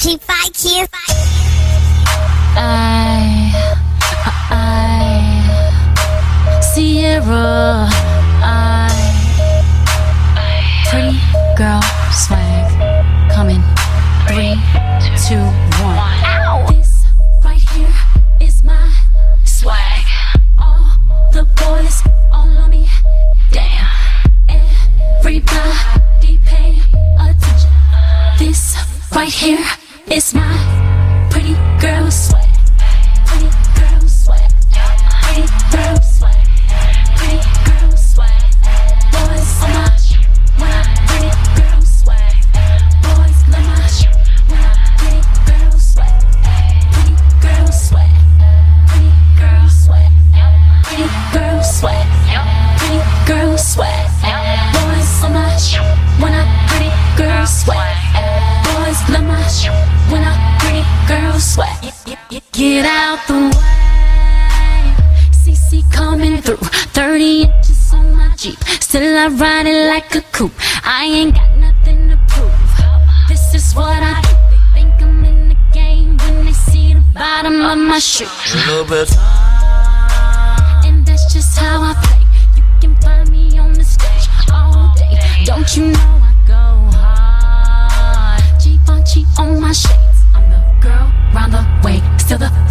G5Q. Sierra, pretty girl swag, coming, 3, 2, 1. Ow! This right here is my swag. All the boys all on me, damn. Everybody pay attention. This right here is my pretty girl swag. Pretty girl swag. Pretty girl swag. Pretty girl swag. Boys on my when I pretty girl swag. Boys love my when I pretty girl swag. Pretty girl swag. Pretty girl swag. Pretty girl swag. Pretty girl swag. Boys on my when I pretty girl swag. Boys love my when I pretty girl swag. Get out the way. CC coming through. 30 inches on my Jeep. Still I ride it like a coupe. I ain't got nothing to prove. This is what I do. They think I'm in the game when they see the bottom of my shoe. A little bit. And that's just how I play. You can find me on the stage all day. Don't you know I go hard? Givenchy on my shades. I'm the girl round the way. Still the